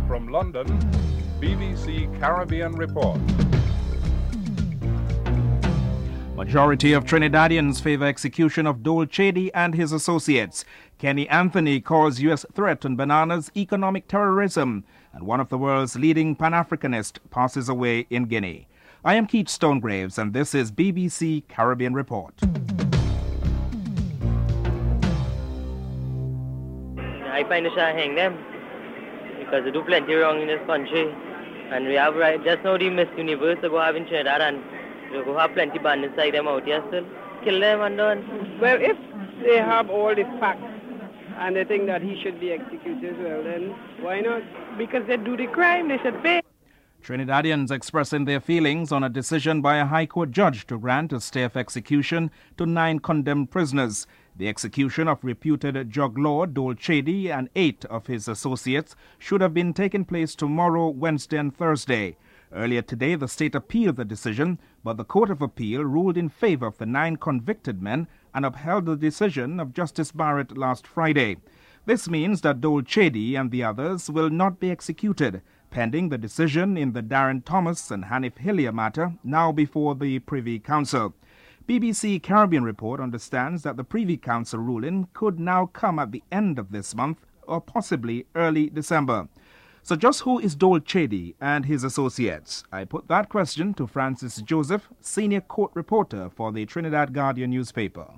From London, BBC Caribbean Report. Majority of Trinidadians favor execution of Dole Chedi and his associates. Kenny Anthony calls U.S. threat on bananas economic terrorism. And one of the world's leading Pan-Africanists passes away in Guinea. I am Keith Stonegraves, and this is BBC Caribbean Report. I find it shall hang them because they do plenty wrong in this country, and we have right just now the Miss Universe to go have in Trinidad, and we go have plenty bandits like them out here still. Kill them and done. Well, if they have all the facts and they think that he should be executed, well then why not? Because they do the crime, they should pay. Trinidadians expressing their feelings on a decision by a High Court judge to grant a stay of execution to 9 condemned prisoners. The execution of reputed drug lord Dole Chedi and 8 of his associates should have been taking place tomorrow, Wednesday and Thursday. Earlier today, the state appealed the decision, but the Court of Appeal ruled in favor of the 9 convicted men and upheld the decision of Justice Barrett last Friday. This means that Dole Chedi and the others will not be executed, pending the decision in the Darren Thomas and Hanif Hillier matter, now before the Privy Council. BBC Caribbean Report understands that the Privy Council ruling could now come at the end of this month or possibly early December. So just who is Dole Chedi and his associates? I put that question to Francis Joseph, senior court reporter for the Trinidad Guardian newspaper.